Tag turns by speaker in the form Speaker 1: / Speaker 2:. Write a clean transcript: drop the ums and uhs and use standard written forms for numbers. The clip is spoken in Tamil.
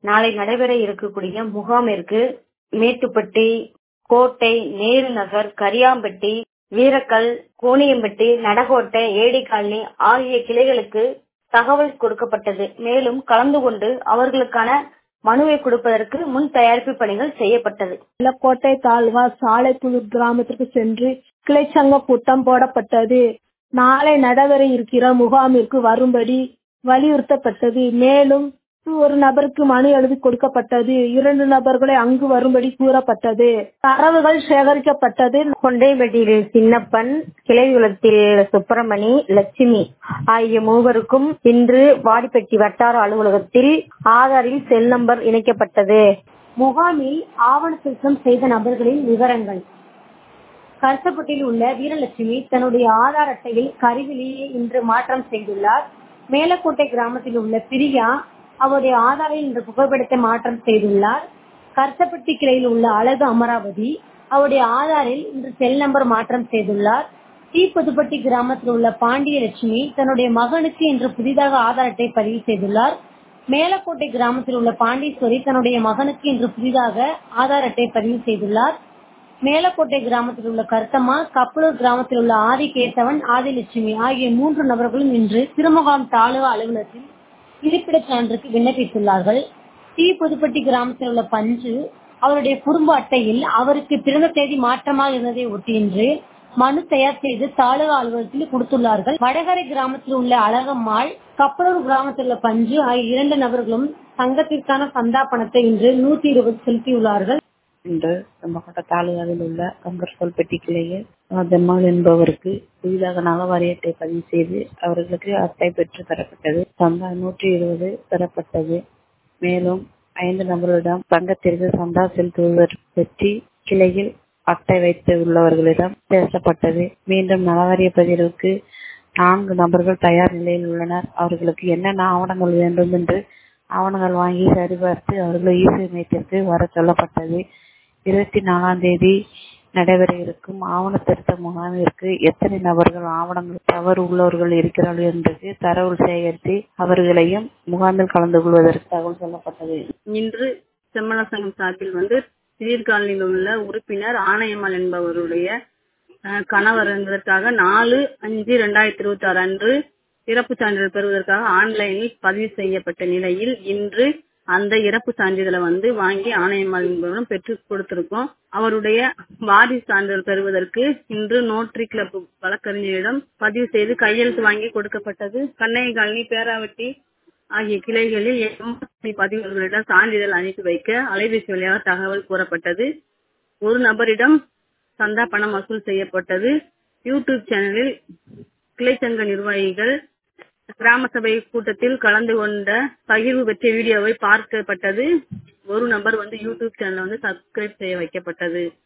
Speaker 1: நாளை நடைபெற இருக்கக்கூடிய முகாமிற்கு மேட்டுப்பட்டி, கோட்டை, நேரு நகர், கரியாம்பட்டி, வீரக்கல், கோணியம்பட்டி, நடகோட்டை, ஏடி காலனி ஆகிய கிளைகளுக்கு தகவல் கொடுக்கப்பட்டது. மேலும் கலந்து கொண்டு அவர்களுக்கான மனுவை கொடுப்பதற்கு முன் தயாரிப்பு பணிகள் செய்யப்பட்டது.
Speaker 2: கோட்டை தாலுகா சாலைப்புதூர் கிராமத்திற்கு சென்று கிளைச்சங்க கூட்டம் போடப்பட்டது. நாளை நடைபெற இருக்கிற முகாமிற்கு வரும்படி வலியுறுத்தப்பட்டது. மேலும் ஒரு நபருக்கு மனு எழுதி கொடுக்கப்பட்டது. 2 நபர்களை அங்கு வரும்படி கூறப்பட்டது. தரவுகள் சேகரிக்கப்பட்டது.
Speaker 1: கொண்டைப்பட்டியில் சின்னப்பன், கிளைகுளத்தில் சுப்பிரமணி, லட்சுமி ஆகிய மூவருக்கும் இன்று வாடிப்பட்டி வட்டார அலுவலகத்தில் ஆதாரில் செல் நம்பர் இணைக்கப்பட்டது.
Speaker 2: முகாமில் ஆவண திருத்தம் செய்த நபர்களின் விவரங்கள். கருசப்பட்டியில் உள்ள வீரலட்சுமி தன்னுடைய ஆதார் அட்டையில் கருவிலேயே இன்று மாற்றம் செய்துள்ளார். மேலக்கோட்டை கிராமத்தில் உள்ள பிரியா அவருடைய ஆதாரில் இன்று புகைப்படத்தை மாற்றம் செய்துள்ளார். கருசப்பட்டி கிளையில் உள்ள அழகு அமராவதி அவருடைய ஆதாரில் இன்று செல் நம்பர் மாற்றம் செய்துள்ளார். புதுப்பட்டி கிராமத்தில் உள்ள பாண்டியலட்சுமி தன்னுடைய மகனுக்கு இன்று புதிதாக ஆதார் அட்டை பதிவு செய்துள்ளார். மேலக்கோட்டை கிராமத்தில் உள்ள பாண்டீஸ்வரி தன்னுடைய மகனுக்கு இன்று புதிதாக ஆதார் அட்டை பதிவு செய்துள்ளார். மேலக்கோட்டை கிராமத்தில் உள்ள கருத்தம்மா, கப்பலூர் கிராமத்தில் உள்ள ஆதிகேசவன், ஆதிலட்சுமி ஆகிய 3 நபர்களும் இன்று திருமுகாம் தாலுகா அலுவலகத்தில் இருப்பிடச் சான்றுக்கு விண்ணப்பித்துள்ளார்கள். புதுப்பட்டி கிராமத்தில் உள்ள பஞ்சு அவருடைய குடும்ப அட்டையில் அவருக்கு பிறந்த தேதி மாற்றமாக இருந்ததை ஒட்டி இன்று மனு தயார் செய்து தாலுகா அலுவலகத்தில் கொடுத்துள்ளார்கள். வடகரை கிராமத்தில் உள்ள அழகம்மாள், கப்பலூர் கிராமத்தில் உள்ள பஞ்சு ஆகிய 2 நபர்களும் சங்கத்திற்கான சந்தா பணத்தை இன்று 120 செலுத்தியுள்ளார்கள்.
Speaker 3: இன்று தம்பக்கோட்டை தாலுகாவில் உள்ள கங்கர்கோல்பட்டி கிளையில் ஜம்மாள் என்பவருக்கு புதிதாக நலவாரிய அட்டை பதிவு செய்து அவர்களுக்கு அட்டை பெற்று தரப்பட்டது. சந்தா 120 பெறப்பட்டது. மேலும் 5 நபர்களிடம் சங்கத்திற்கு சந்தா செலுத்துவதற்கு பற்றி கிளையில் அட்டை வைத்து உள்ளவர்களிடம் பேசப்பட்டது. மீண்டும் நலவாரிய பதிவுக்கு 4 நபர்கள் தயார் நிலையில் உள்ளனர். அவர்களுக்கு என்னென்ன ஆவணங்கள் வேண்டும் என்று ஆவணங்கள் வாங்கி சரிபார்த்து அவர்கள் இ-சேவை மையத்திற்கு வர சொல்லப்பட்டது. 24ஆம் தேதி நடைபெற இருக்கும் ஆவண திருத்த முகாமிற்கு எத்தனை நபர்கள் ஆவணங்கள் தவறு உள்ளவர்கள் இருக்கிறார்கள் என்பது தரவு சேகரித்து அவர்களையும் முகாமில் கலந்து கொள்வதற்கு தகவல் சொல்லப்பட்டது.
Speaker 4: இன்று செம்மல சங்கம் சார்பில் சீர்காழியில் உள்ள உறுப்பினர் ஆணையம்மாள் என்பவருடைய கணவர் என்பதற்காக 4/5/2026 அன்று இறப்பு சான்றிதழ் பெறுவதற்காக ஆன்லைனில் பதிவு செய்யப்பட்ட நிலையில் இன்று அந்த இறப்பு சான்றிதழை வாங்கி ஆணையம்மாள் என்பவரும் பெற்றுக் கொடுத்திருக்கோம். அவருடைய வாரிசு சான்றிதழ் பெறுவதற்கு இன்று நோட்டரி கிளப் வழக்கறிஞரிடம் பதிவு செய்து கையெழுத்து வாங்கி கொடுக்கப்பட்டது. கண்ணைய காலனி, பேராவட்டி ஆகிய கிளைகளில் பதிவுகளிடம் சான்றிதழ் அனுப்பி வைக்க அலைபேசி வழியாக தகவல் கூறப்பட்டது. ஒரு நபரிடம் சந்தா பணம் வசூல் செய்யப்பட்டது. யூடியூப் சேனலில் கிளைச்சங்க நிர்வாகிகள் கிராம சபை கூட்டத்தில் கலந்து கொண்ட பகிர்வு பெற்ற வீடியோவை பார்க்கப்பட்டது. ஒரு நபர் யூடியூப் சேனலை சப்ஸ்கிரைப் செய்ய வைக்கப்பட்டது.